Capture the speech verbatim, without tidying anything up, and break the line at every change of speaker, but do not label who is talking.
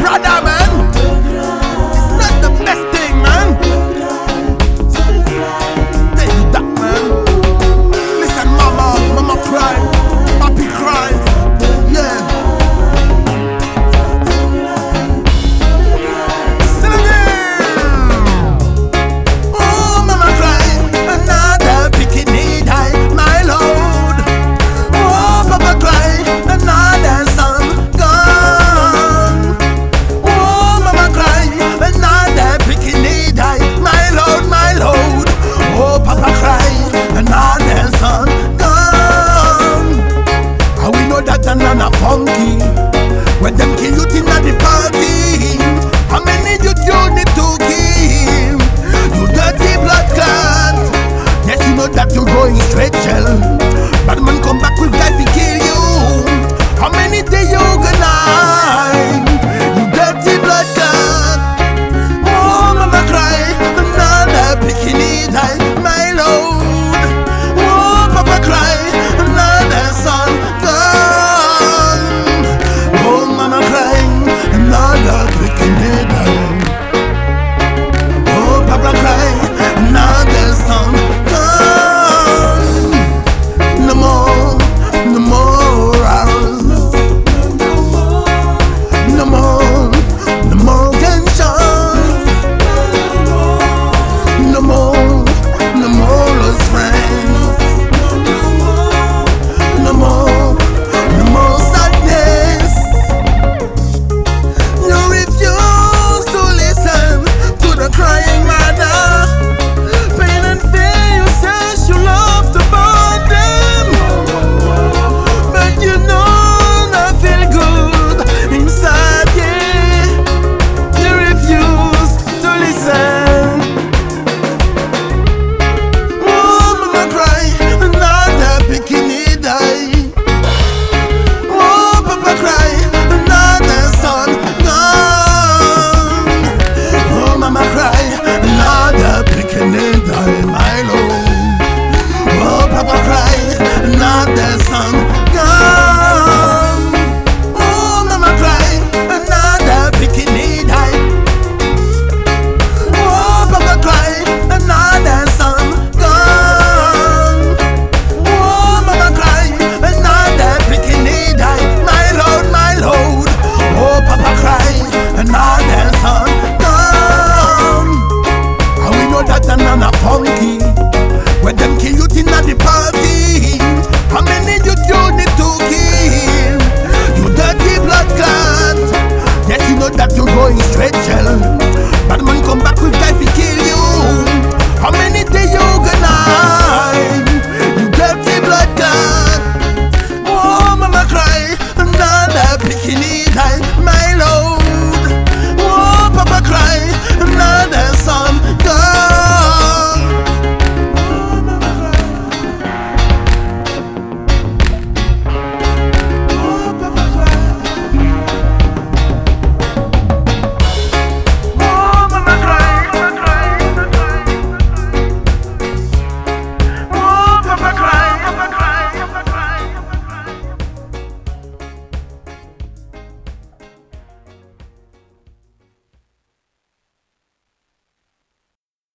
brother, man. It's not the best thing, man. Tell you that, man. Listen, mama, mama cry, papi cry, yeah. Sing again. Oh, mama cry, another bikini die, my lord. Oh, papa cry, another son gone. Oh, mama cry, another bikini die, my lord, my lord. Oh, papa cry, another son gone. How we know that another funky when them kill you in the party? How many you you need to kill? You dirty blood clot. Yes, you know that you're going straight jail. Bad man come back with guy to kill you. How many day you gonna hide? You dirty blood clot. Oh, mama cry, another bikini die, my lord. Oh, papa cry, another son gone. Oh, mama cry, another bikini die. Oh, papa cry, another son gone. No more, no more hours. No more, no more gunshots. No more, no more lost friends. No more, no more sadness. You refuse to listen to the crying mother. Pain and fear, you say you love to burn them, but you know not feel good inside, yeah. You refuse to listen. Oh, mama cry, another bikini die. Oh, papa cry, another son gone. Oh, mama cry, another bikini die, my lord. Oh, papa cry, another son gone. Oh, mama cry, another bikini die. Oh, papa cry, another son gone. Oh, mama cry, another bikini die, my lord, my lord. Oh, papa cry, another son gone. And we know that another funky when them kill you in the party. How many you you need to kill? You dirty blood clot. Yes, you know that you're going straight jail. Bad man come back with guy to kill you. How many day you gonna